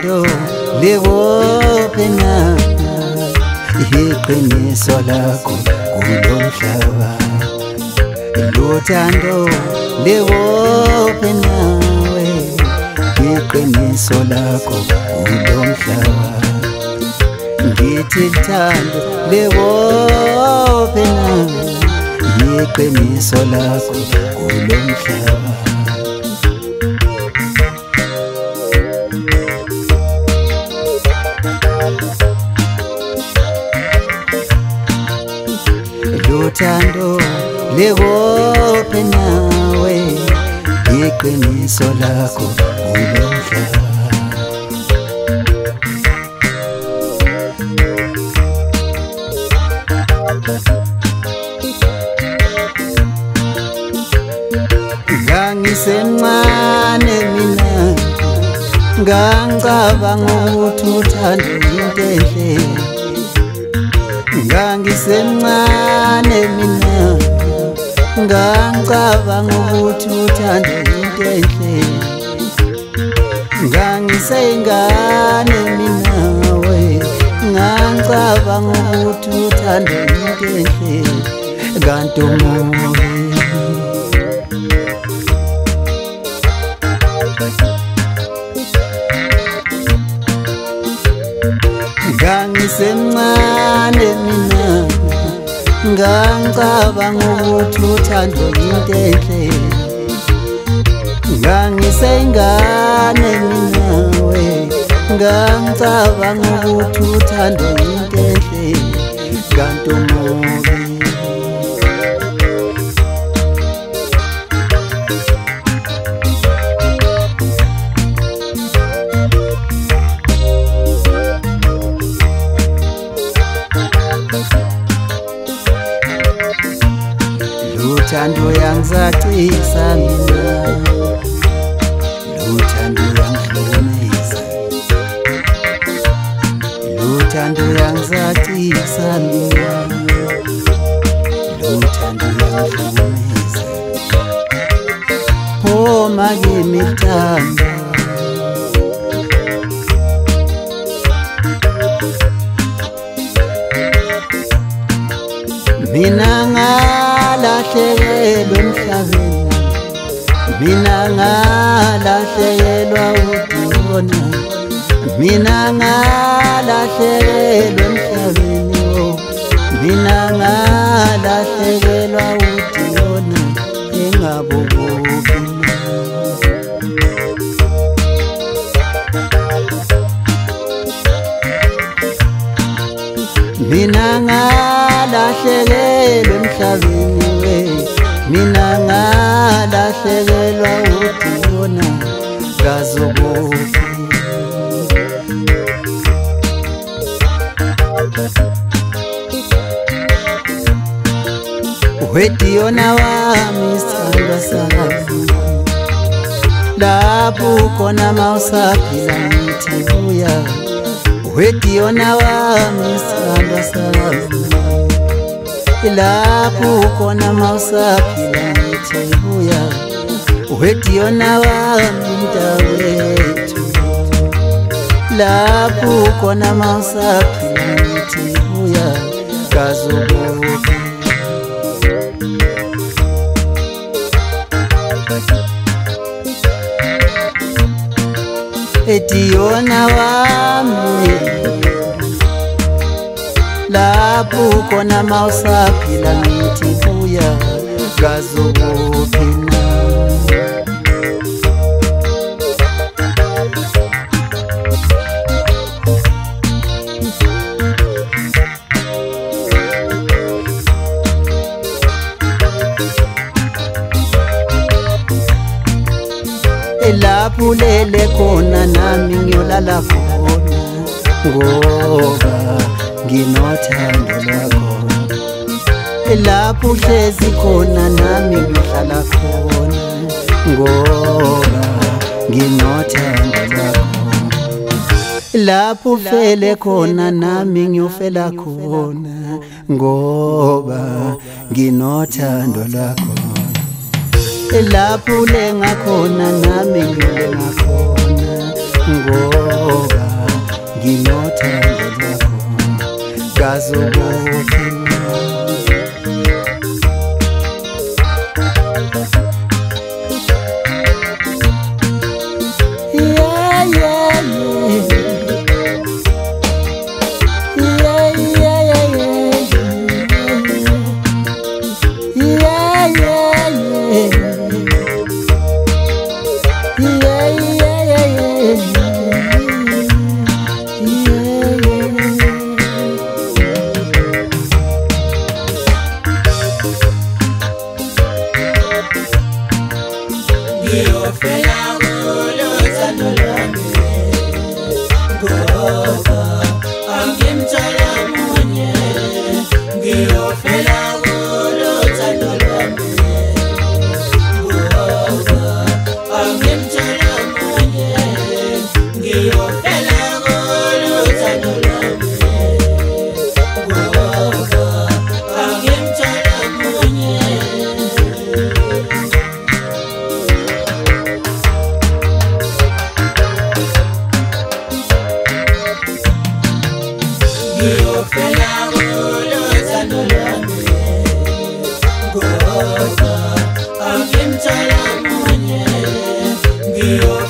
Luthando likuphi na iqiniso lakho kulomhlaba. Luthando likuphi nawe iqiniso lakho kulomhlaba. Ngithi luthando likuphi nawe iqiniso lakho kulomhlaba. Luthando likuphi nawe iqiniso lakho kulomhlaba. Ngangisemncane mina ngangicabanga ukuthi uthando yinto enhle. Ngangisemncane mina ngangicabanga ukuthi uthando yinto enhle. Ngangiseyingane mina we ngangicabanga ukuthi uthando yinto enhle. Kanti umubi ngangisemncane mina ngangicabanga ukuthi uthando yinto enhle. Ngangiseyingane mina we ngangicabanga ukuthi uthando yinto enhle. Kanti umubi Luthando yangizacisa mina, Luthando yangihlukumeza. Luthando yangizacisa mina, Luthando yangihlukumeza. Phuma kimi Luthando, mina ngalahlekelwa emhlabeni, mina ngalahlekelwa udona, mina ngalahlekelwa emhlabeni, mina ngalahlekelwa udona engabukuphi. Mina ngalahlekelwa emhlabeni we, mina ngalahlekelwa udona ngazokuphi. Wediyona wami isithandwa sami, lapho khona mawusaphila ngithi buya. Wediyona wami isithandwa sami, lapho khona mawusaphila ngithi buya. Wediyona wami mntakwethu, lapho khona mawusaphila ngithi buya. Ngazokuphi Ediyona wami, lapho khona mawusaphila ngithi buya. Ngazokuphi na lapho lele khona nami ngiyolala khona, ngoba nginothando lwakho. Lapho uhlezi khona nami ngihlala khona, ngoba nginothando lwakho. Lapho ufele khona nami ngiyofela khona, ngoba nginothando lwakho. Lapho ulenga khona nami ngilenga khona, ngoba nginothando lwakho kazobophela. Ngiyofela